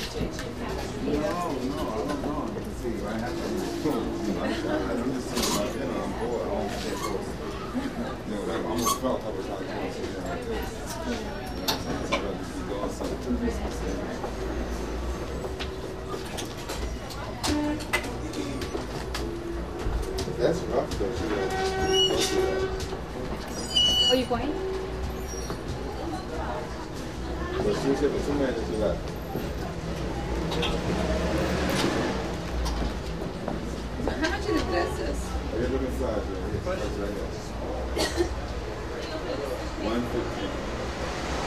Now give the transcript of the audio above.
No, I don't know. See, I have to I'm just thinking about dinner. I'm bored. I don't stay close. I almost felt I was not going to sit there like this. So I'd rather just be doing something. That's rough, though. She go through that. Are you going? But she's here for 2 minutes. You left. How much are the dresses? Are you looking inside? It's right here. 150.